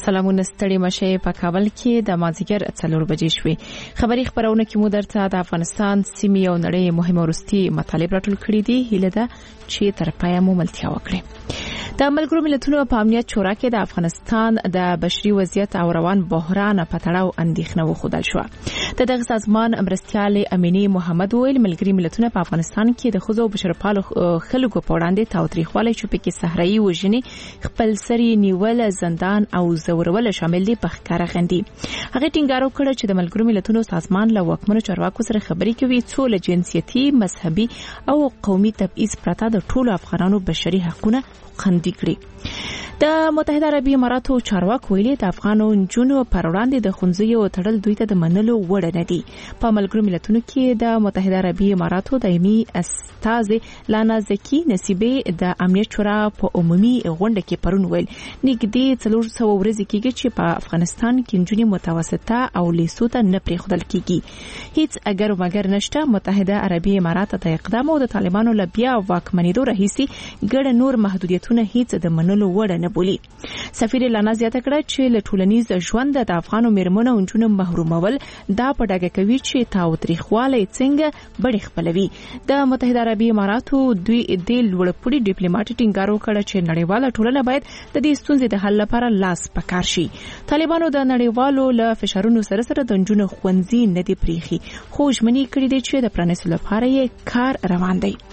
سلامونه ستړي مشه په کابل کې د مازیګر 4 بجې شوې. خبري خبرونه کې مو درته د افغانستان سیمې او نړۍ مهمه ورستي مطالب راټول کړي دي. هیله ده چې تر پایه مو ملتیا وکړي. د ملګرو ملتونو په امنیت شورا کې د افغانستان د بشري وضعیت او روان بحران په تړاو اندېښنه وښودل شوه. د دغه سازمان مرستیال امینی محمد ویل ملګري ملتونه په افغانستان کې د خزو بشرپالو خلکو په وړاندې تاوتریخوالی چې پکې صحرایي وژنې خپل سری نیول زندان او زورول شامل دي په ښکاره غندي. هغه ټینګار وکړ چې د ملګرو ملتونو سازمان له واکمنو چارواکو سره خبرې کوي څو له جنسیتي مذهبي او قومي تبعیض پرته د ټولو افغانانو بشري حقوقونه خوندي کړي. د متحده عربي اماراتو چارواکو ویلي د افغانو نجونو پر وړاندې د خنځیو تړل دوی ته د منلو وړ نه دي. په ملګرو ملتونو کې د متحده عربي اماراتو دایمي استازي لانا زکی نصیبی د امنیت شورا په عمومي غونډه کې پرون ویل نږدې 400 ورځې کېږي چې په افغانستان کې نجونې متوسطه او لیسو ته نه پرېښودل کېږي. هیڅ اگر مگر نشته. متحده عربي امارات د اقدام او د طالبانو له بیا واکمنېدو راهیسي ګڼ نور محدودیتونه هیڅ د منلو وړ نه بولي. سفیر لانا زیاته کړه چې له ټولنیز ژوند د افغانو میرمنو او نجونو محرومول دا په ډاګه کوي چې تاوتریخوالی څنګه بړې خپلوي. د متحده عربي اماراتو دوی د لوړپوړي ډیپلوماټ ټینګار وکړ چې نړیواله ټولنه باید د دې ستونزې د حل لپاره لاس پکار شي. طالبانو د نړیوالو له فشارونو سره سره د نجونو ښوونځي نه دي پریښي خو ژمنې کړې دي چې د پرانیستلو لپاره یې کار روان دی.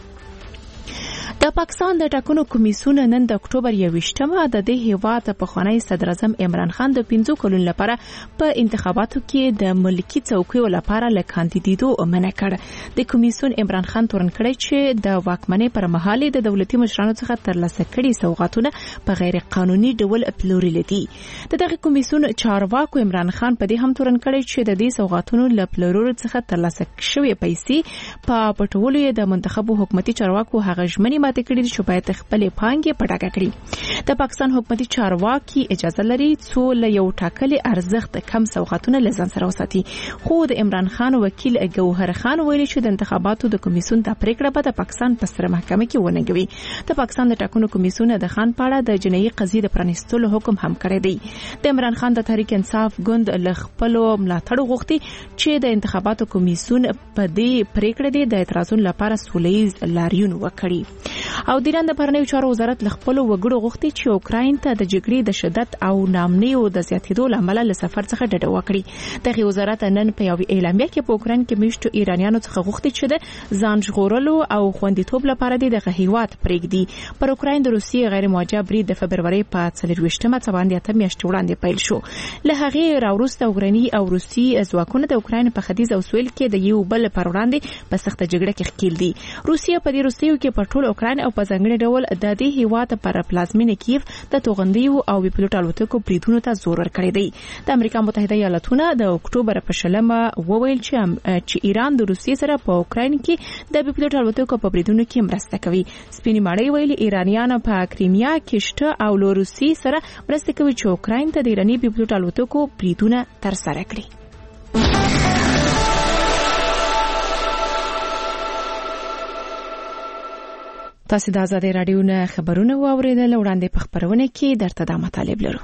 د پاکستان د ټاکنو کمیسیون نن د اکتوبر 21مه د دې هیواد پخوانی صدر اعظم عمران خان د 15 کلونو لپاره په انتخاباتو کې د ملکی څوکیو لپاره له کاندیدیدو منع کړ. د کمیسیون عمران خان تورن کړی چې د واکمنۍ پر مهال د دولتي مشرانو څخه ترلاسه کړي سوغاتونه په غیر قانوني ډول پلورل دي. دغه کمیسیون چارواکو عمران خان په دې هم تورن کړی چې د دې سوغاتونو له پلورلو څخه ترلاسه شوی پیسې په پټولو د منتخبو حکومتي چارواکو هغه ژمنې ماته کړې چې باید خپل پانګې په ډاګه کړي. د پاکستان حکومتي چارواکي اجازه لري څو له یو ټاکلي ارزښت کم سوغاتونه له ځان سره وساتي. خو د عمران خان وکیل ګوهر خان ویلي چې د انتخاباتو د کمیسیون د پریکړه به د پاکستان په ستره محکمه کې وننګوي. د پاکستان د ټاکنو کمیسیون د خان پاړه د جنایي قضیې د پرانیستلو حکم هم کړی دی. د عمران خان د تحریک انصاف ګوند له خپل ملاتړ غوښتي چې د انتخاباتو کمیسیون په دې پریکړه د اعتراضونو لپاره سولهییز لاریون وکړي. او د ایران د بهرنیو چارو وزارت له خپل وګړو غوښتي چې اوکراین ته د جګړې د شدت او نامنیو د زیاتېدو لامل له سفر څخه ډډه وکړي. دغه وزارت نن په یو اعلامیه کې په اوکراین کې میشتو ایرانیانو څخه غوښتي چې د ځان ژغورلو او خوندیتوب لپاره د هیواد پرېږدي. پر اوکراین د روسیې غیر موجه برید د فبرवरी په 24مه څوانده میاشتې وړاندې پیل شو. له هغه راوروسته اوکرایني او روسي ځواکونه د اوکراین په ختیځ او سویل کې د یو بل پر وړاندې په سخته جګړه کې ښکیل دي. روسیه په دې روسیو کې په ټول اوکراین او په ځانګړي ډول د دې هیواد پر پلازمینه کیف د توغندیو او بیپلوټ الوتکو بریدونو ته زور ورکړی دی. د امریکا متحده ایالاتونه د اکتوبر په 20 وویل چې ایران د روسیې سره په اوکراین کې د بیپلوټ الوتکو په بریدونو کې مرسته کوي. سپینې ماړی ویلي ایرانیان په کریمیا کې شته او له روسیې سره مرسته کوي چې اوکراین ته د ایراني بیپلوټ الوتکو بریدونه ترسره کړي. تاسو د آزادۍ رادیو نه خبرونه واوریدل. وړاندې په خبرونه کې درته دا مطالب لرو.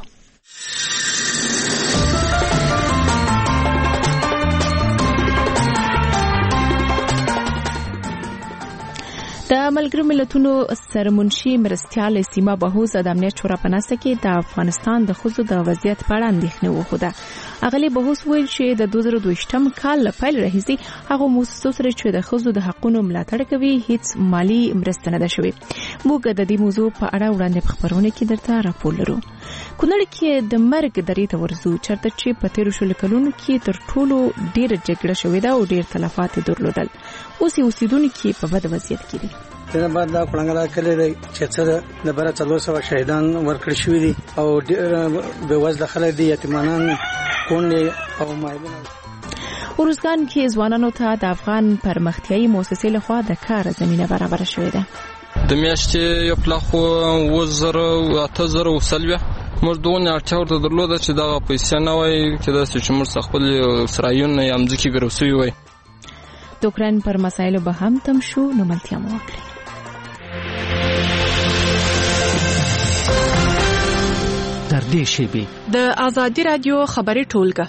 د ملګرو ملتونو سرمنشي مرستیال سیما بهوز د امنیت شورا په ناسته کې د افغانستان د ښځو د وضعیت په اړه اندېښنه وښوده. اغلی بهوز ویل چې د 2022م کال لپاره راهیسي هغه موسسو سره چې د ښځو د حقوقو ملاتړ کوي هیڅ مالی مرسته نه ده شوې. موږ د دې موضوع په اړه وړاندې په خبرونه کې درته راپور لرو. کونړ کې د مرګ درې ته ورزو چرته چې په 13 کلونو کې تر ټولو ډېر جګړه شوې ده او ډېر تلفات درلودل. اوس اوسیدونکو په بد وضعیت کې دي. دغه بعد دا پړنګلا کړي چې څه د بره 400 شهیدان ورکړي شوی دي او ډېر به وزله خلک دي یتیمانان کونډې او مایلونه. ورزګان کې ځوانانو ته د افغان پرمختیایي مؤسسې لخوا د کار زمينه برابر شوې ده. د میاشتې یو پلاخو 2000 وسلوه موږ دونه اړتیا ورته درلوده چې دا پیسې نه وای چې دا چې موږ خپل سرایون یا مځکې ګروسوي وای. د اوکراین پر مسایلو به هم تم شو نو ملتیا مو وکړي. در نږدې شیبې د ازادي رادیو خبري ټولګه.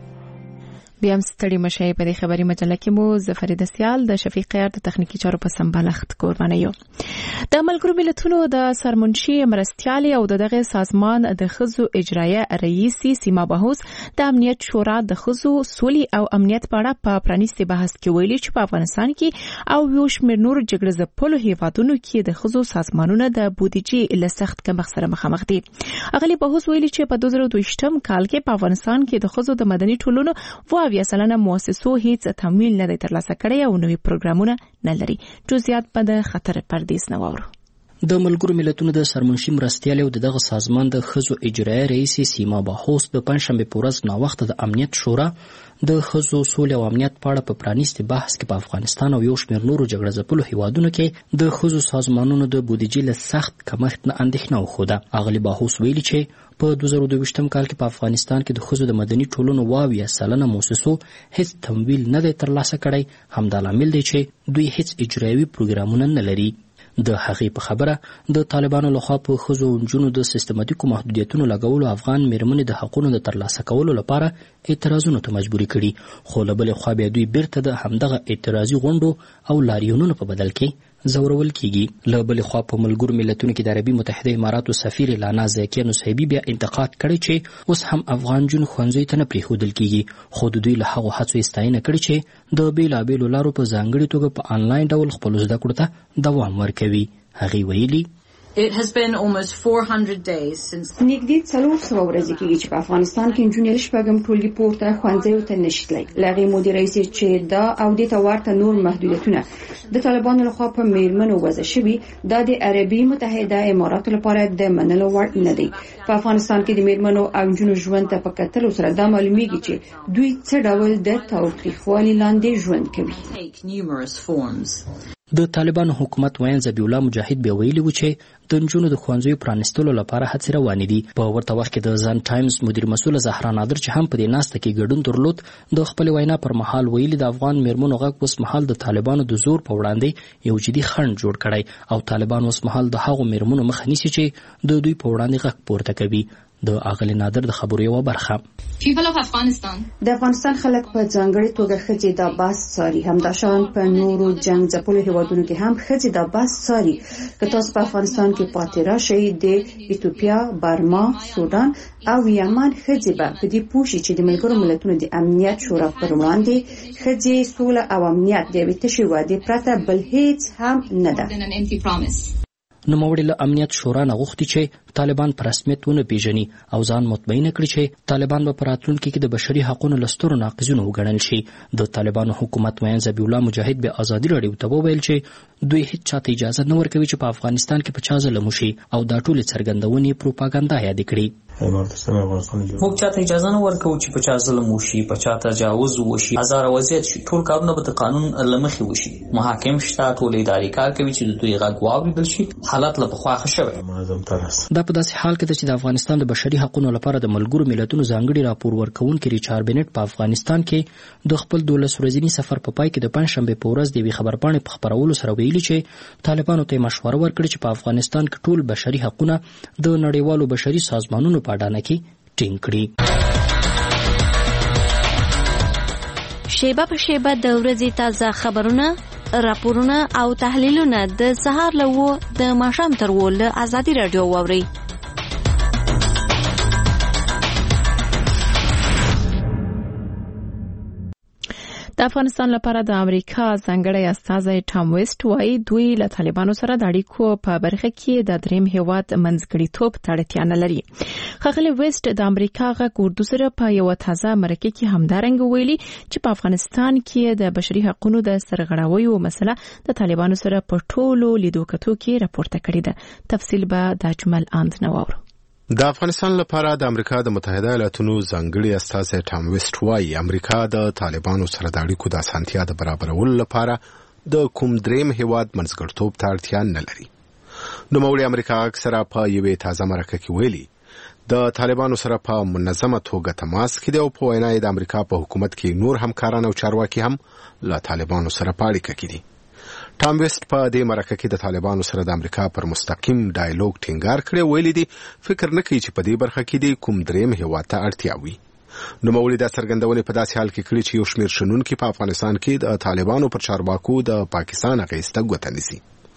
بیا هم ستړي مشئ. په دې خبري مجله کې مو زفرید سیال د شفیق قیار د تخنیکی چارو په سمبالښت قرباني یو. د ملګرو ملتونو د سرمنشي مرستيالي او دغه سازمان د خزو اجرایه رئیس سیما بهوس د امنیت شورا د خزو سولي او امنیت په اړه په پرانیستي بحث کې ویلي چې په افغانستان کې او یو شمېر نور جګړه ځپلو هیوادونو کې د خزو سازمانونو د بودیجې له سخت کمښت سره مخامخ دي. اغلی بهوس ویلي چې په 2022م کال کې په افغانستان کې د خزو د مدني ټولنو 20% مؤسسو هیڅ تمویل نه دی ترلاسه کړی او نوې پروګرامونه نه لري. جزئیات په د خطر پردیس نه واورو. د ملګرو ملتونو د سرمنشي مرستيالي او دغه سازمان د خزو اجرایه رئیس سیما بهوس د پنځشنبه په ورځ نا وخت د امنیت شورا د خزو سولې او امنیت په اړه په پرانیستي بحث کې په افغانستان او یو شمېر نورو جګړه ځپلو هیوادونو کې د خزو سازمانونو د بودیجې له سخت کمښت نه اندېښنه وښوده. اغلی بهوس ویلي چې په 2022م کال کې په افغانستان کې د خزو د مدني ټولنو 20% مؤسسو هیڅ تمویل نه دی ترلاسه کړی. همدا لامل دی چې دوی هیڅ اجرایوي پروګرامونه نه لري. د هغې په خبره د طالبانو لخوا په خزو او نجونو د سیستماتیکو محدودیتونو لګولو افغان میرمنې د حقونو د ترلاسه کولو لپاره اعتراضونو ته مجبوري کړي، خو له بلې خوا بیا دوی بیرته د همدغه اعتراضي غونډو او لاریونونو په بدل کې زورول کیږي. له بلې خوا په ملګرو ملتونو کې د عربي متحده اماراتو سفیر لانا زاکیه نصیبی بیا انتقاد کړی چې اوس هم افغان جون ښوونځیو ته نه پرېښودل کیږي، خو د دوی له هغو هڅو ستاینه کړې چې د بیلابیلو لارو په ځانګړې توګه په آنلاین ډول خپلو زده کړو ته دوام ورکوي. هغې ویلي It has been almost 400 days since نږدې 400 ورځې کېږي چې په افغانستان کې نجونې شپږم ټولګي پورته ښوونځیو ته نشي تللی. له هغې مودې راهیسې چې دا او دې ته ورته نور محدودیتونه د طالبانو لخوا په میرمنو وضع شوي، دا د عربي متحده اماراتو لپاره د منلو وړ نه دی. په افغانستان کې د میرمنو او نجونو ژوند ته په کتلو سره دا معلومیږي چې دوی څه ډول د تاوتریخوالي لاندې ژوند کوي. د طالبانو حکومت ویان ذبیح الله مجاهد بیا ویلي و چې د نجونو د ښوونځیو پرانیستلو لپاره هڅې روانې دي. په ورته وخت کې د ځان ټایمز مدیر مسؤل زهرا نادر چې هم په دې ناسته کې ګډون درلود د خپل وینا پر مهال ویلي د افغان میرمنو غږ اوس مهال د طالبانو د زور په وړاندې یو جدي خنډ جوړ کړی او طالبان اوس مهال د هغو میرمنو مخه نیسي چې د دوی په وړاندې غږ پورته کوي. د اغلی نادر د خبرو یو برخه د افغانستان خلک په ځانګړي توګه ښځې دا بحث څاري، همداشان په نورو جنګ ځپلو هیوادونو کې هم ښځې دا بحث څاري. که تاسو په افغانستان کې پاتې راشئ د ایتوپیا، برما، سودان او یمن ښځې به په دې پوه شي چې د ملګرو ملتونو د امنیت شورا پر وړاندې ښځې سوله او امنیت د یوې تشې وعدې پرته بل هیڅ هم نه ده. نوموړي له امنیت شورا نه غوښتي چې طالبان په رسمیت ونه پیژني او ځان مطمئنه کړي چې طالبان به په راتلونکي کې د بشري حقونو له سترو ناقضینو وګڼل شي. د طالبانو حکومت ویان ذبیح الله مجاهد به ازادي راډیو ته وویل چې دوی هیڅ چاته اجازه نه ورکوي چې په افغانستان کې په چا ظلم وشي او دا ټولې څرګندونې پروپاګاندا یادې کړي. موږ چاته اجازه نه ورکوو چې په چا ظلم وشي، په چا تجاوز وشي، هزاره وضعیت شي. ټول کارونه به د قانون له مخې وشي. محاکم شته، ټول اداري کار کوي چې د دوی غږ واورېدل شي. حالت له پخوا ښه شوی. دا په داسې حال کې ده چې د افغانستان د بشري حقونو لپاره د ملګرو ملتونو ځانګړي راپور ورکوونکي ریچارډ بنټ په افغانستان کې د خپل 12 ورځني سفر په پای کې د پنځشنبې په ورځ د یوې خبرپاڼې په خپرولو سره ویلي چې طالبانو ته مشوره ورکړه چې په افغانستان کې ټول بشري حقونه د نړیوالو بشري سازمانونو په اډانه کې ټینګ کړي. شیبه په شیبه د ورځې تازه خبرونه، راپورونه او تحلیلونه د سهار له 9 د ماښام تر 10 له ازادي رادیو واورئ. د افغانستان لپاره د امریکا ځانګړی استازی ټام ویسټ وايي دوی له طالبانو سره د اړیکو په برخه کې د دریم هیواد منځګړیتوب ته اړتیا نه لري. ښاغلی ویسټ د امریکا غږ اردو سره په یو تازه مرکه کې همدارنګه ویلي چې په افغانستان کې د بشري حقوقو د سرغړاویو مسله د طالبانو سره په ټولو لیدو کتو کې راپورته کړې ده. تفصیل به د جمل اند نواورو. د افغانستان لپاره د امریکا د متحده ایالاتونو ځانګړي استازی ټام ویسټ وايي امریکا د طالبانو سره د اړیکو د اسانتیا د برابرولو لپاره د کوم دریم هیواد منځګړیتوب ته اړتیا نه لري. نوموړي امریکا اکثره په یوې تازه مرکه کې ویلي د طالبانو سره په منظمه توګه تماس کې دی او په وینا د امریکا په حکومت کې نور همکاران او چارواکي هم له طالبانو سره په اړیکه کې دي. ټام ویسټ په دې مرکه کې د طالبانو سره د امریکا پر مستقیم ډایالوګ ټینګار کړی، ویلي دي فکر نه کوي چې په دې برخه کې د کوم دریم هیواد ته اړتیا وي. نوموړي دا څرګندونې په داسې حال کې کړي چې یو شمېر شنونکي په افغانستان کې د طالبانو پر چارواکو د پاکستان اغېسته ګوته نیسي.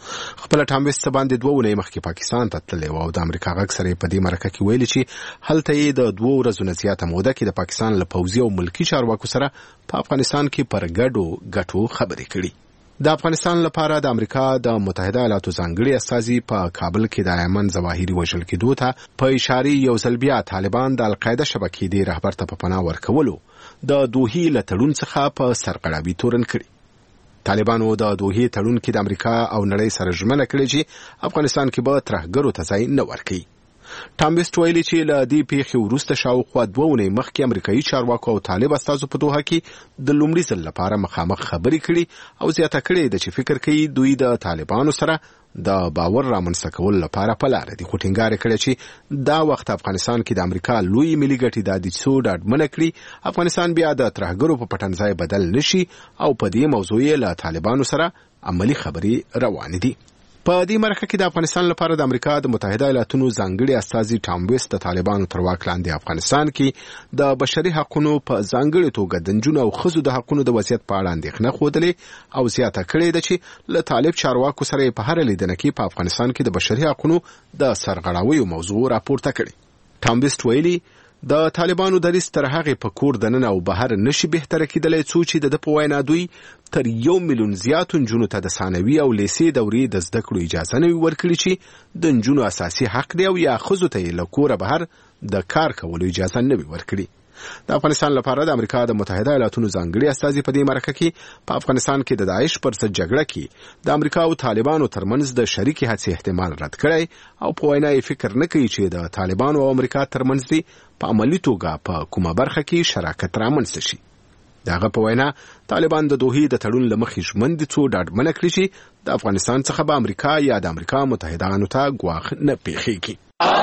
خپل ټام ویسټ باندې 2 ونې مخکې پاکستان ته تللی و او د امریکا غږ سره په دې مرکه کې ویلي چې هلته یې د 2 ورځو نه زیاته موده کې د پاکستان له پوځي او ملکي چارواکو سره په افغانستان کې پر ګډو خبرې کړي. د افغانستان لپاره د امریکا د متحده ایالاتو ځانګړي استازي په کابل کې د ایمن ظواهري وژل کېدو ته په اشاره یو ځل بیا طالبان د القاعده شبکې د رهبر ته په پناه ورکولو د دوحې له تړون څخه په سرغړاوي تورن کړي. طالبانو د دوحې تړون کې د امریکا او نړۍ سره ژمنه کړې چې افغانستان کې به ترهګرو ته ځای نه ورکړي. ټام ویسټ ویلي چې له دې پیښې وروسته شاوخوا 2 ونې مخکې امریکایي چارواکو او طالب استازو په دوحه کې د لومړي ځل لپاره مخامخ خبرې کړي او زیاته کړې ده چې فکر کوي دوی د طالبانو سره د باور رامنځته کولو لپاره په لاره دي، خو ټینګار کړی چې دا وخت افغانستان کې د امریکا لوی ملي ګټې د دې څو ډاډمنه کړي افغانستان بیا د ترهګرو په پټنځای بدل نشي او په دې موضوع یې له طالبانو سره عملی خبرې روانې دي. په دې مرکه کې د افغانستان لپاره د امریکا د متحده ایالاتونو ځانګړي استازي ټام ویسټ د طالبانو تر واک لاندې افغانستان کې د بشري حقوقو په ځانګړي توګه د نجونو او ښځو د حقوقو د وضعیت په اړه اندېښنه ښودلې او زیاته کړې ده چې له طالب چارواکو سره په هر لیدنه کې په افغانستان کې د بشري حقوقو د سرغړاویو موضوع راپورته کړي. ټام ویسټ ویلي د طالبانو دریځ تر هغې په کور دننه او بهر نشي بهتره کېدلی څو چې د په وینا دوی تر 1 میلیون زیاتو نجونو ته د ثانوي او لیسې دورې د زده کړو اجازه نه وي ورکړي چې د نجونو اساسي حق دی او یا ښځو ته یې له کوره بهر د کار کولو اجازه نه وي ورکړي. د افغانستان لپاره د امریکا د متحده ایالاتونو ځانګړي استازي په دې مرکه کې په افغانستان کې د داعش پر ضد جګړه کې د امریکا او طالبانو ترمنځ د شریکې هڅې احتمال رد کړی او په وینا یې فکر نه کوي چې د طالبانو او امریکا ترمنځ دي په عملی توګه په کومه برخه کې شراکت رامنځته شي. دغه په وینا طالبان د دوحې د تړون له مخې ژمن دي څو ډاډمنه کړي چې د افغانستان څخه به امریکا یا د امریکا متحدانو ته ګواښ نه پیښیږي.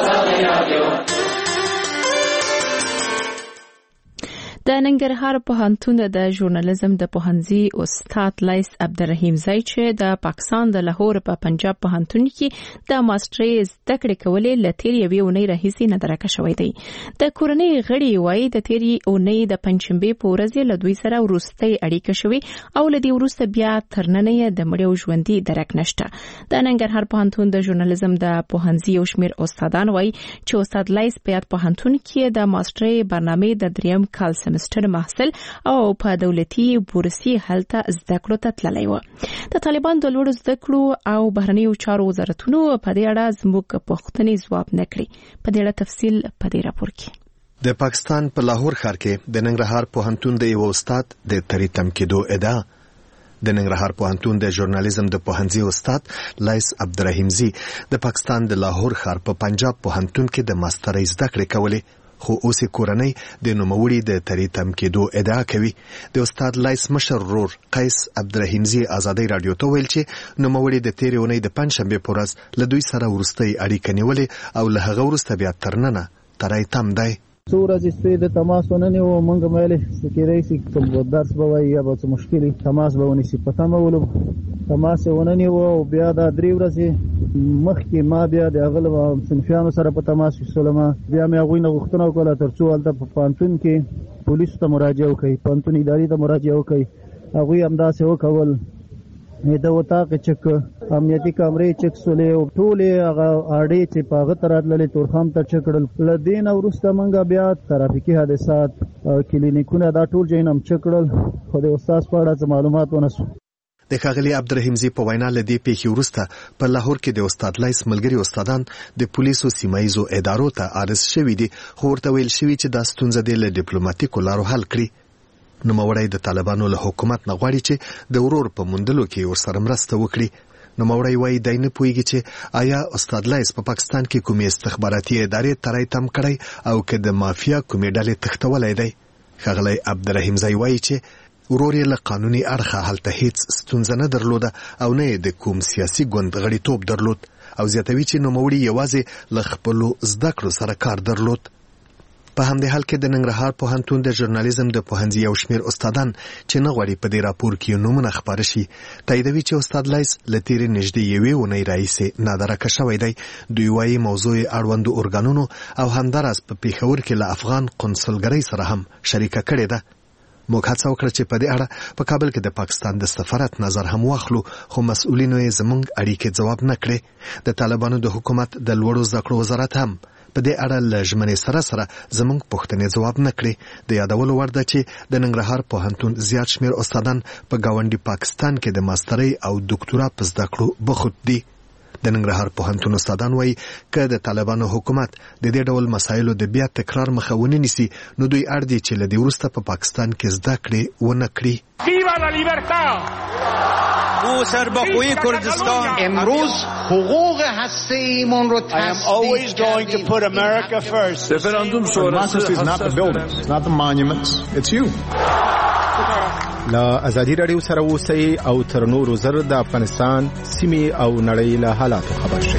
د ننګرهار پوهنتون د ژورنالیزم د پوهنځي استاد لیس عبدالرحیم زئی چې د پاکستان د لاهور په پنجاب پوهنتون کې د ماسترۍ زده کړې کولې له تېرې یوې اونۍ راهیسې نه درکه شوی دی. د کورنۍ غړي وایي د تېرې اونۍ د پنجشنبې په ورځ له دوی سره وروستۍ اړیکه شوې او له دې وروسته بیا تر ننه یې د مړي او ژوندي درک نشته. د ننګرهار پوهنتون د ژورنالیزم د پوهنځي یو شمېر استادان وایي چې استاد لیس په یاد پوهنتون کې د ماسترۍ برنامې د 3م کال سمستر محصل او په دولتي بورسي هلته زده کړو ته تللی و. د طالبان د لوړو زده کړو او بهرنیو چارو وزارتونو په دې اړه زموږ پوښتنې ځواب نه کړي. په دې اړه تفصیل په دې راپور کې. د پاکستان په لاهور ښار کې د ننګرهار پوهنتون د یو استاد د تریتم کېدو ادعا. د ننګرهار پوهنتون د ژورنالیزم د پوهنځي استاد لیس عبدالرحیم زئی د پاکستان د لاهور ښار په پنجاب پوهنتون کې د ماسترۍ زده کړې کولې، خو اوس کورنۍ د نوموړي د تریتم کېدو ادعا کوي. د استاد لیس مشر ورور قیس عبدالرحیم زئی ازادي رادیو ته ویل چې نوموړي د تېرې اونۍ د پنجشنبې په ورځ له دوی سره وروستۍ اړیکه نیولې او له هغه وروسته بیا تر ننه تریتم دی. څو ورځې سپې د تماس وننې و مونږ مېلې سکیدای شي کوم درس به وایي یا به څه مشکلي تماس به ونیسي په تمه ولو تماس وننې و او بیا دا 3 ورځې مخکې ما بیا د هغه صنفیانو سره په تماس شولم. بیا مې هغوی نه غوښتنه وکړه تر څو هلته په پوهنتون کې پولیسو ته مراجعه وکړي، پوهنتون ادارې ته مراجعه وکړي. هغوی همداسې وکول د وطاق چک امنیتي کامرې چک سولې او ټولې هغه اړې چې په هغه تر راتللې تورخم ته چک کړل. له دې نه وروسته موږ بیا ترافیکي حادثات کلینیکونه دا ټول ځایونه هم چک کړل، خو د استاد په اړه څه معلومات ونه سو. د ښاغلي عبدالرحیم زئی په وینا له دې پیښې وروسته په لاهور کې د استاد لیس ملګري استادان د پولیسو سیمایزو ادارو ته عرض شوي دي، خو ورته ویل شوي چې دا ستونزه دې له ډیپلوماتیکو لارو حل کړي. نوموړی د طالبانو له حکومت نه غواړي چې د ورور په موندلو کې ورسره مرسته وکړي. نوموړی وایي دی نه پوهیږي چې آیا استاد لیس په پاکستان کې کومې استخباراتي ادارې تریتم کړی او که د مافیا کومې ډلې تښتولی دی. ښاغلی عبدالرحیم زئی وایي چې ورور یې له قانوني اړخه هلته هیڅ ستونزه نه درلوده او نه یې د کوم سیاسي ګوند غړیتوب درلود او زیاتوي چې نوموړي یوازې له خپلو زده کړو سره کار درلود. په همدې حال کې د ننګرهار پوهنتون د ژورنالیزم د پوهنځي یو شمېر استادان چې نه غواړي په دې راپور کې نومونه خپاره شي تاییدوي چې استاد لیس له تېرې نږدې یوې اونۍ راهیسې نادرکه شوی دی. دوی وایي موضوع اړوندو ارګانونو او همداراز په پېښور کې له افغان قونسلګرۍ سره هم شریکه کړې ده. موږ هڅه وکړه چې په دې اړه په کابل کې د پاکستان د سفارت نظر هم واخلو خو مسؤلینو یې زموږ اړیکې ځواب نه کړې. د طالبانو د حکومت د لوړو زده کړو وزارت هم په دې اړه له ژمنې سره زموږ پوښتنې ځواب نه کړې. د یادولو وړ ده چې د ننګرهار پوهنتون زیات شمېر استادان په ګاونډي پاکستان کې د ماسترۍ او دکتورا په زده کړو بوخت دي. د ننګرهار پوهنتون استادان وایي که د طالبانو حکومت د دې ډول مسایلو د بیا تکرار مخه ونه نیسي نو دوی اړ دي چې له دې وروسته په پاکستان کې زده کړې ونه کړي. او سربقوی کردستان امروز حقوق هسته‌ایمون رو I am always going to put America first. Referendum sonrası is not the buildings, not the monuments, it's you. لا ازادي رادیو سره اوسئ او تر نورو زر د افغانستان سیمې او نړۍ له حالاتو خبر شئ.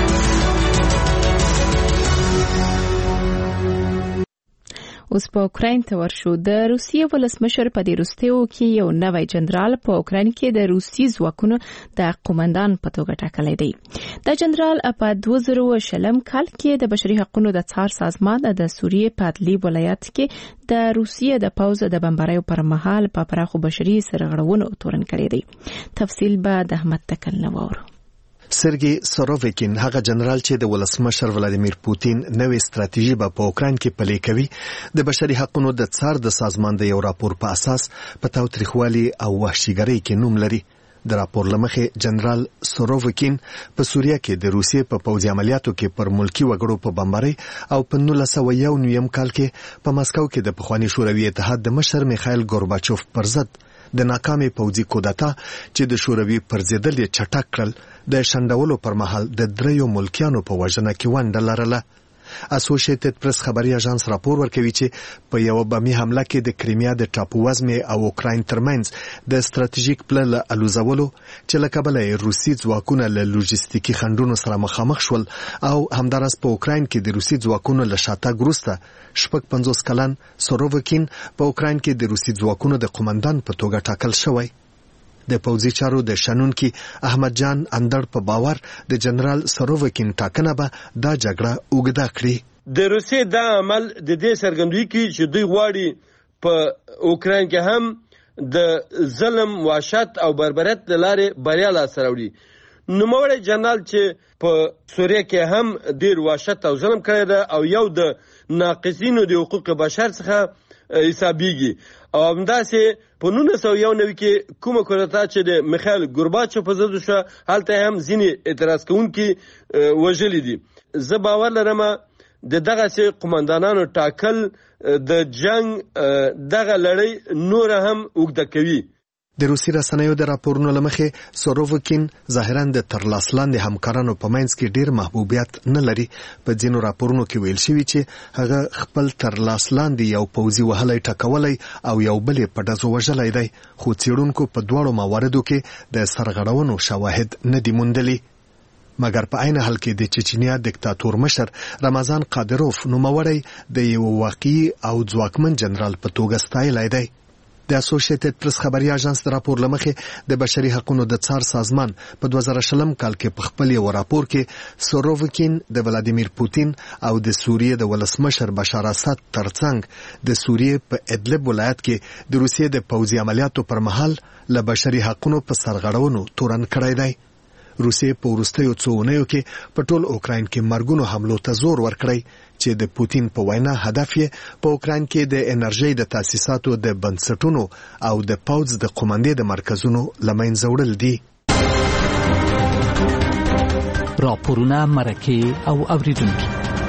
اوس په اوکراین ته ورشو. د روسیې ولسمشر په دې وروستیو کې یو نوی جنرال په اوکراین کې د روسي ځواکونو د قومندان په توګه ټاکلی دی. دا جنرال په 2020 کال کې د بشري حقوقو د څار سازمان د سوریې په ادلیب ولایت کې د روسیې د پوځ د بمباریو پر مهال په پراخو بشري سرغړونو تورن کړی دی. تفصیل به د احمد تکل نوور. سرګي سوروویکین هغه جنرال چې د ولسمشر ولادیمیر پوتین نوې ستراتیژي په اوکراین کې پلي کوي د بشري حقوقو د څار د سازمان د یو راپور په اساس په تاوتریخوالي او وحشیګرۍ کې نوم لري. د راپور لمخې جنرال سوروویکین په سوریه کې د روسیې په پوځي عملیاتو کې پر ملکی وګړو په بمبارۍ او په 1991 کال کې په مسکو کې د پخوانی شوروي اتحاد د مشر میخایل ګورباچوف پر ضد د ناکامې پوځي کودتا چې د شوروي پر ضد یې چټک کړل د شندولو پر مهال د دریو ملکیانو په وژنه کې ونډه لرله. اسوسییټډ پریس خبري اژانس راپور ورکوي چې په یو بمي حمله کې د کریمیا د ټاپو وزمې او اوکراین ترمنځ د ستراتیژیک پلان الوزولو چې له کبله روسي ځواکونه له لوجستیکي خنډونو سره مخامخ شول او همدارس په اوکراین کې د روسي ځواکونو له شاتګ وروسته 50 کلن سوروویکین په اوکراین کې د روسي ځواکونو د قومندان په توګه ټاکل شوی. د پوځي چارو د شنونکي احمد جان اندر په باور د جنرال سوروویکین ټاکنه به دا جګړه اوږده کړي. د روسیې دا عمل د دې څرګندوي کوي چې دوی غواړي په اوکراین کې هم د ظلم، وحشت او بربریت د لارې بریا لاسته راوړي. نوموړی جنرال چې په سوریه کې هم ډېر وحشت او ظلم کړی دی او یو د ناقصینو د حقوق بشر څخه حسابیږي او همداسې په 1991 کې کومه کودتا چې د میخایل ګورباچوف په ضد شوه هلته هم ځینې اعتراض کوونکي وژلي دي. زه باور لرم د دغسې قومندانانو ټاکل د جنګ دغه لړۍ نور هم اوږده کوي. د روسي رسنیو د راپورونو لمخې سوروویکین ظاهراً د ترلاس لاندې همکارانو په منځ کې ډیر محبوبیت نه لري. په ځینو راپورونو کې ویل شوي چې هغه خپل ترلاس لاندې یو پوځي وهلی ټکولی او یو بل یې په ډزو وژلی دی، خو څېړونکو په دواړو مواردو کې د سرغړونو شواهد نه دي موندلي. مګر په عین حال کې د چچنیا دیکتاتور مشر رمضان قادروف نوموړی د یو واقعي او ځواکمن جنرال په توګه ستایلی دی. د اسوسییټډ پریس خبري اژانس د راپور لمخې د بشري حقوقو د څار سازمان په 2020 کال کې په خپل یو راپور کې سوروویکین د ولادیمیر پوتین او د سوریې د ولسمشر بشار اسد ترڅنګ د سوریې په ادلب ولایت کې د روسیې د پوځي عملیاتو پر مهال له بشري حقوقو په سرغړونو تورن کړی دی. روسیې په وروستیو څو اونیو کې په ټول اوکراین کې مرګونو حملو ته زور ورکړی چې د پوتین په وینا هدف یې په اوکراین کې د انرژۍ د تاسیساتو د بنسټونو او د پوځ د قومندې د مرکزونو له منځه وړل دي. راپورونه، مرکې او اوریدونکي.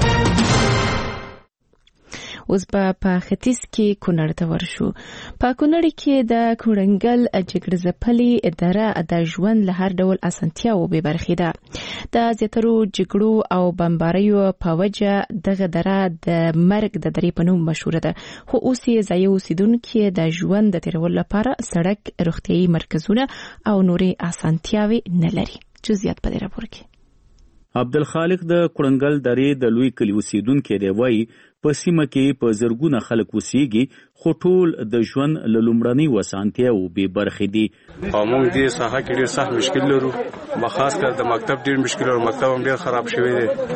اوس په ختیځ کې کونړ ته ورشو. په کونړ کې د کورنګل جګړه‌ځپلې اداره د ژوند له هر ډول اسانتیاو به برخې ده. د زیاترو جګړو او بمباریو په وجه دغه دره د مرګ د درې په نوم مشهوره ده، خو اوس یې ځایي اوسیدونکي د ژوند د تیرولو لپاره سړک، روغتیايي مرکزونه او نورې اسانتیاوې نه لري. جزئیات په دې راپور کې. عبدالخالق د کورنګل درې د لوی کلي اوسیدونکی دی، وایي په سیمه کې په زرګونه خلک اوسېږي خو ټول د ژوند له لومړنۍ وسانتیاو بې برخې دي. او موږ دې ساحه کې ډېر سخت مشکل لرو، خاص کر د مکتب ډېر مشکل لرو، مکتب هم ډېر خراب شوی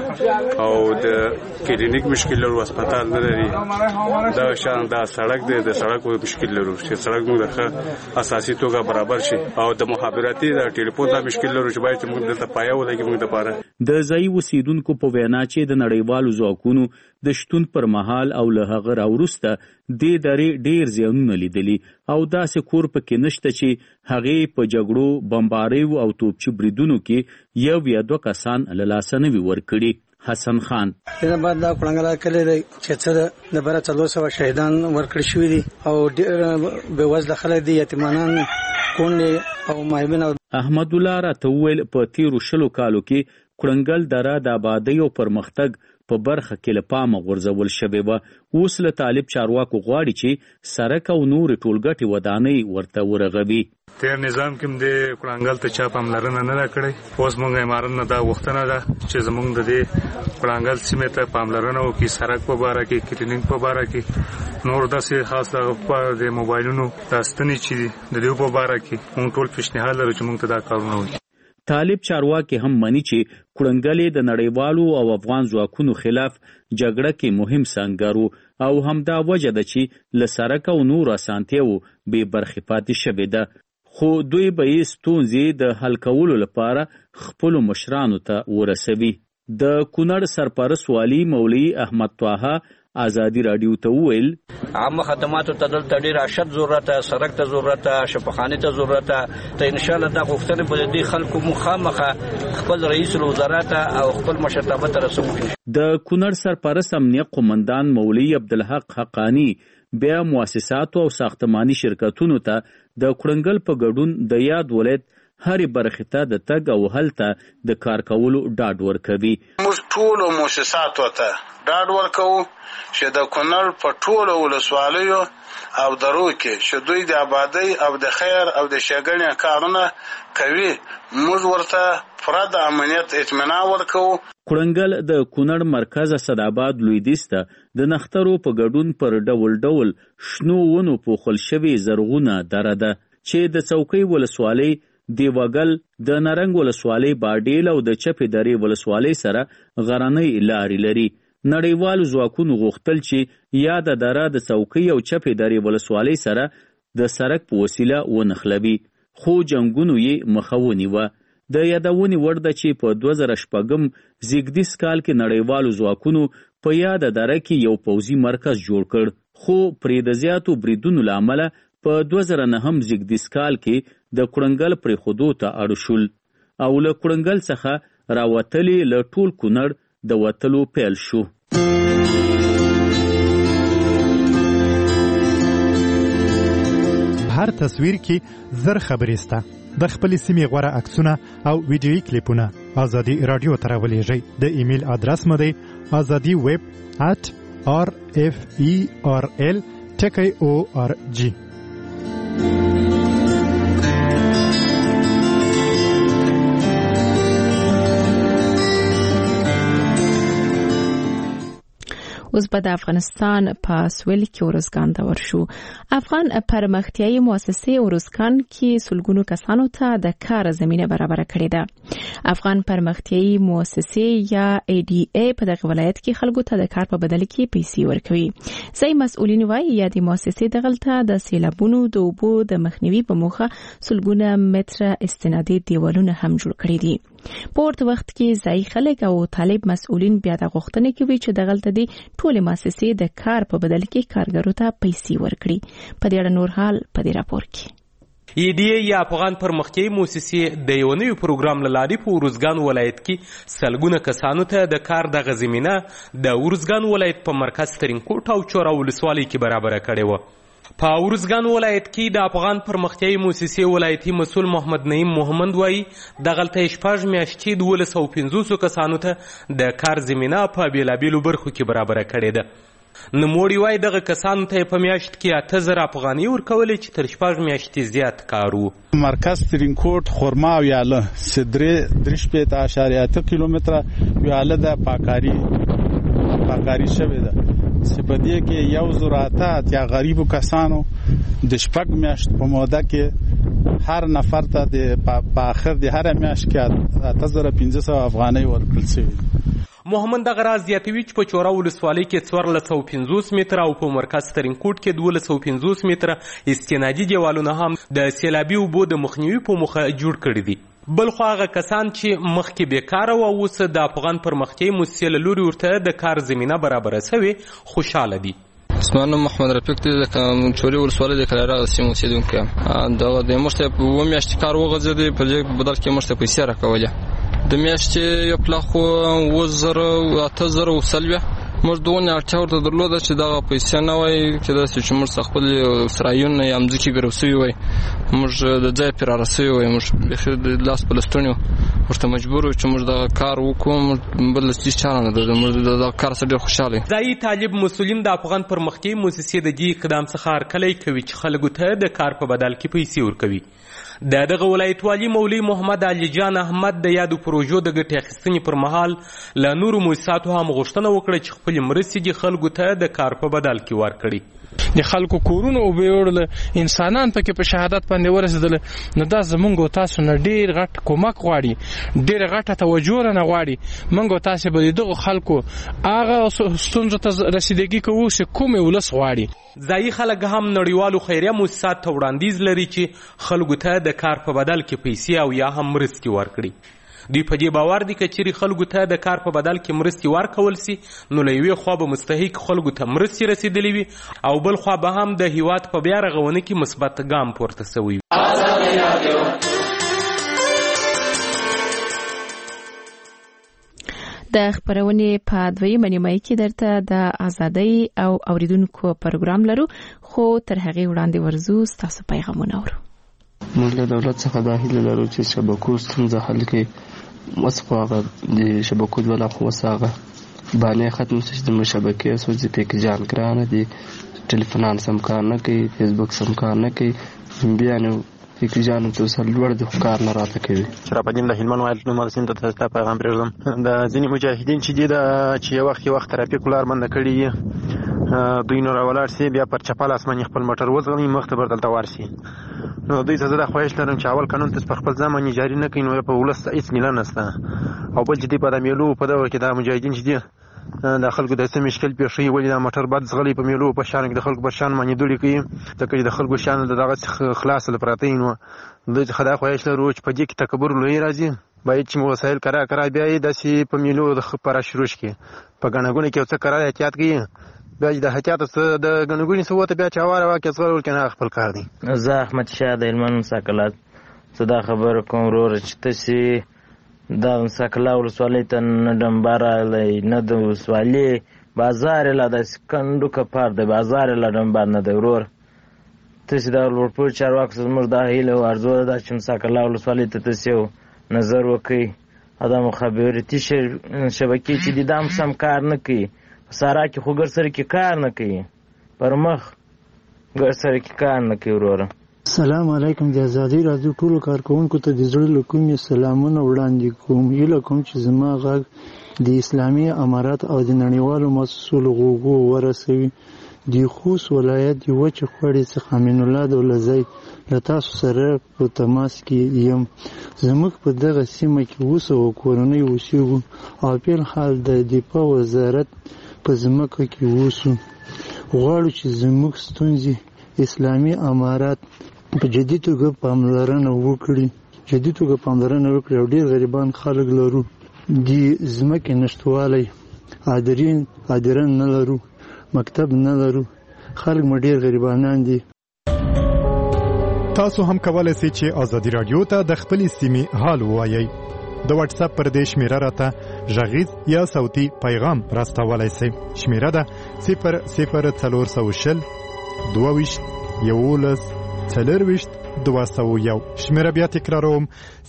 دی او د کلینیک مشکل لرو، هسپتال نه لري، دا شان دا سړک دی، د سړک مشکل لرو چې سړک موږ د اساسي توګه برابر شي او د مخابراتي د ټلیفون دا مشکل لرو چې باید موږ دلته پایه ولګي موږ لپاره. د ځایي اوسیدونکو په وینا چې د نړیوالو ځواکونو د شتون پر مهال او له هغه راوروسته دې درې ډېر زیانونه لیدلي او داسې کور پکې نشته چې هغې په جګړو، بمباریو او توپچي بریدونو کې یو یا دوه کسان له لاسه نه وي ورکړي. حسن خان د بعد دا کړنګلا کلی دی چې څه د بره 400 شهیدان ورکړي شوي دي او ډېر بېوزله خلک دي، یتیمانان، کونډې او مایبین. احمد الله راته وویل په تیرو 20 کالو کې کړنګل دره د آبادۍ او پرمختګ په برخه کې له پامه غورځول شوې وه. اوس له طالب چارواکو غواړي چې سړک او نورې ټولګټې ودانۍ ورته ورغوي. تیر نظام کې د کړنګل ته چا پاملرنه نه ده کړې، اوس موږ امارت نه دا غوښتنه ده چې زموږ د دې کړنګل سیمې ته پاملرنه وکړي، سړک په باره کې، کلینیک په باره کې، نور داسې خاص د موبایلونو د ستنې چې دي د دې په باره کې موږ ټول پیشنهاد لرو چې موږ ته دا کارونه وکړي. طالب چارواکي هم مني چې کړنګلې د نړیوالو او افغان ځواکونو خلاف جګړه کې مهم سنګر او همدا وجه ده چې له سړک او نورو اسانتیاوو بې برخې پاتې شوې ده. خو دوی به یې ستونزې د حل کولو لپاره خپلو مشرانو ته ورسوي. د کونړ سرپرست والي مولوي احمد طه آزادي رادیو ته وویل عامه خدماتو ته دلته ډېر اشد ضرورت، سړک ته ضرورت، شفاخانه ته ضرورت ته ان شاء الله دا غوښتنه په دې خلکو مخامخه خپل رئیس الوزرا او خپل مشرتابه ته رسوي. د کونړ سرپرست امنیه قومندان مولوي عبدالحق حقانی بیا مؤسساتو او ساختماني شرکتونو ته د کړنګل په ګډون د یاد ولایت هرې برخې ته د تګ او هلته د کار کولو ډاډ ورکوي. موږ ټولو مؤسساتو ته ډاډ ورکوو چې د کونړ په ټولو ولسوالیو او درو کې چې دوی د آبادۍ او د خیر او د ښېګڼې کارونه کوي، موږ ورته پوره د امنیت اطمینان ورکوو. کړنګل د کونړ مرکز اسداباد لویدیځ ته د نښترو په ګډون پر ډول ډول شنو ونو پوښل شوې زرغونه دره ده چې د څوکۍ ولسوالۍ، دیوګل، د نرنګ ولسوالۍ باډیل او د چپې درې ولسوالۍ سره غرنۍ لارې لري. نړیوالو ځواکونو غوښتل چې یاده دره د څوکۍ او چپې درې ولسوالۍ سره د سړک په وسیله ونښلوي، خو جنګونو یې مخه ونیوه. د یادونې وړ ده چې په 2006 زیږدیز کال کې نړیوالو ځواکونو په یاده دره کې یو پوځي مرکز جوړ کړ، خو پرې د زیاتو بریدونو له امله په 2009 زیږدیز کال کې د کړنګل پرېښودو ته اړ شول او له کړنګل څخه راوتلې له ټول کونړ د وتلو پیل شو. هر تصویر کې زر خبرې سته. د خپلې سیمې غوره عکسونه او ویډیویي کلیپونه ازادي رادیو ته راولېږئ. د ایمیل ادرس مو دی azadi@rferl.org. اوس به د افغانستان په سویل کې اورزګان ته ورشو. افغان پرمختیایي مؤسسې اورزګان کې سلګونو کسانو ته د کار زمینه برابر کړې ده. افغان پرمختیایي مؤسسې یا ADA په دغه ولایت کې خلکو ته د کار په بدل کې پیسې ورکوي. ځای مسؤلین وایي یا د مؤسسې دغلته د سیلابونو د اوبو د مخنیوي په موخه سلګونه متره استنادي دیوالونه هم جوړ کړي دي. په ورته وخت کې ځای خلک او طالب مسؤلین بیا د غوښتنې کوي چې دغلته دي ټول مؤسسې د کار په بدل کې کارګرو ته پیسې ورکړي. په دې اړه نور حال په دې راپور کې. ایډي یا افغان پرمختیایي مؤسسې د یو نوي پروګرام له لارې په اورزګان ولایت کې سلګونه کسانو ته د کار دغه زمینه د اورزګان ولایت په مرکز ترینکوټ او چوره ولسوالۍ کې برابره کړې وه. په اورزګان ولایت کې د افغان پرمختیایي مؤسسې ولایتي مسؤل محمد نعیم محمد وایي دغلته 6 میاشتې 1250 کسانو ته د کار زمینه په بیلابیلو برخو کې برابره کړې ده. نوموړي وایي دغه کسانو ته په میاشت کې 8000 افغانۍ ورکولې چې تر 6 میاشتې زیات کار و. مرکز ترینکوټ، خرما او یاله سدرې 3.8 کیلومتره یاله د پاکاری شوې ده. چې په دې کې 1,008 یا غریبو کسانو د 6 میاشت په موده کې هر نفر ته په اخر د هر میاشت کې 8500 افغانۍ ورکړل شوې. محمد دغراز زیاتوي چې په چوره ولسوالۍ کې 1450 متره او په مرکز ترینکوټ کې 1250 متره استنادي دیوالونه هم د سیلابي اوبو د مخنیوي په موخه جوړ کړي دي. بلخو هغه کسان چې مخکې بیکاره و اوس د افغان پرمختیایي موسسې له لوري ورته د کار زمینه برابره شوې خوشحاله دي. اسمان محمد رفیق دی د چوري ولسوالۍ د کلاره سیمو اوسیدونکی یم. د مشته په و میاشتې کار وغځېدی په دې بدل کې مشته پیسې راکولې د میاشتې یو پلاخ 8,000 وسلوه موږ دونه اړتیا ورته درلوده چې دغه پیسې نه وای چې داسې چې موږ خپل اسرایلونه یا مځکې ګروسوي وای موږ د ځای پر راسوي وای موږ بخیر د لاس پلستونیو ورته مجبور چې موږ د کار وکړو بل څه چاره نه ده موږ د کار سره ډېر خوشاله. ځایي طالب مسولین د افغان پرمختیایي موسسې د دې اقدام څخه هرکلی کوي چې خلکو ته د کار په بدل کې پیسې ورکوي. دغه ولایت والی مولوي محمد علي جان احمد د یادو پروژو د ګټې اخیستنې پر مهال له نورو مؤسساتو هم غوښتنه وکړه چې خپل مرستې د خلکو ته د کار په بدل کې ورکړي. د خلکو کورونه او بیوړل انسانان پکې په شهادت باندې ورسېدل نو دا زمونږ تاسو نه ډیر غټ کومک غواړي ډیر غټه توجه نه غواړي موږ تاسو به دغه خلکو هغه ستونزو ته رسیدګي کوو چې کومه ولس غواړي. ځایي خلک هم نړیوالو خیریه مؤسسات ته وړاندیز لري چې خلکو ته د کار په بدل کې پیسې او یا هم مرستې ورکړي. دوی په دې باور دي چې چیرې خلکو ته د کار په بدل کې مرستې ورکول سي نو له یوې خوا به مستحق خلکو ته مرستې رسیدلې وي او بل خوا به هم د هیواد په بیا رغونه کې مثبت ګام پورته سوی وي. د خبرونې په دویمه نیمایي کې درته د ازادۍ او اوریدونکو پروګرام لرو خو تر هغې وړاندې ورځو ستاسو پیغامونه اورو. موږ له دولت څخه دا هیله لرو چې شبکو ستونزه حل کړي اوس خو هغه د شبکو دوله خو اوس هغه بانې ختم شي د شبکې سوځي پکې جان ګرانه دي ټلیفونان سم کار نه کوي فیسبوک سم کار نه کوي بیا نو فکر جانم ته سر لوړ د کار نه راته کوي. شرافالدین د هلمند ولایت نومر سیند ته تاسو پیغام پرېږدم د ځینې مجاهدین چې دي د چې وخت ترافیک لار بند کړي دوی نور ولاړ سي بیا پر چپل اسماني خپل موټر وځغلي مخ ته بدلته ورسي نو دوی ته زه خواهش لرم چې اول قانون ته خپل ځامن جاری نه کړي نو په ولس هیڅ ملان نشته او بل چې دی په د میلو په دغه کې د مجاهدین چې دي د خلکو د څه مشکل پیښي ولې د موټر بد زغلي په میلو په شان کې د خلکو په شان باندې دوړي کوي ځکه د خلکو شان دغه خلاص لپاره نو دوی خدای خواهش لرو چې په دې کې تکبر لوی راځي باید چې وسایل کرا بیا د سی په میلو د خبره شروع شي په غنګونه کې څه کرا احتیاط کوي بیا د احتیاط سره د غنګونی سوته بیا چاواره واکه څول کنه خپل کار دی. زه احمد شاه د هلمند ساکلات صدا خبر کوم ورور چې تاسو دا ساکلا ولسوالۍ ته نه ډمباره نه د ولسوالۍ بازار لا د سکندو کپار د بازار لا ډمبار نه د ورور تاسو دا ورپور چارواکو زموږ د هیله او ارزو د چې ساکلا ولسوالۍ ته تاسو نظر وکړي دا مخابراتي شبکې چې د دام سم کار نه کوي سارا کې خو ګر سره کې کار نه کوي پر مخ ګر سره کې کار نه کوي وروره. السلام علیکم د ازادي رادیو ټولو کارکونکو ته د زړه له کومې سلامونه وړاندې کوم. هیله کوم چې زما غږ د اسلامي امارات او د نړیوالو مؤسسو له غوږو ورسوي. د خوست ولایت د وچې خوړې څخه امین الله دولزی له تاسو سره په تماس کې یم. زموږ په دغه سیمه کې 200 کورنۍ اوسېږو او په حال د دفاع وزارت په ځمکه کې اوسو. غواړو چې زموږ ستونزې اسلامي امارات په جدي توګه پاملرنه وکړي او ډېر غریبان خلک لرو. د ځمکې نشتوالی عادرین نه لرو مکتب نه لرو خلک مو ډېر غریبانان دي. تاسو هم کولای شئ چې ازادي رادیو ته د خپل سیمې حال ووایئ. د واتس اپ پر دې شمیره راته غږیز یا صوتي پیغام راستولای شئ. شمیره ده 00420 22 11 4 شمیره بیا تکراروم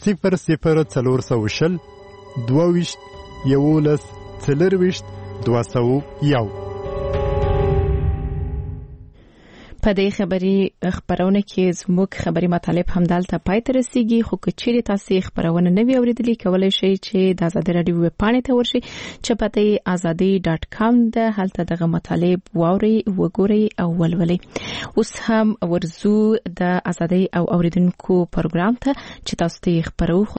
00420 22 11 4 201. په دې خبرونه کې زموږ خبري مطالب همدالته پای ته رسیږي خو که چیرې تاسو خبرونه نه وي اوریدلي کولای شئ چې د آزادي رادیو ویب پاڼې ته ورشئ چې پته azadi.com ده هلته دغه مطالب واوري وګورئ او ولولئ. اوس هم ورزو د آزادي او اوریدونکو پروګرام ته چې تاسو ته خبرو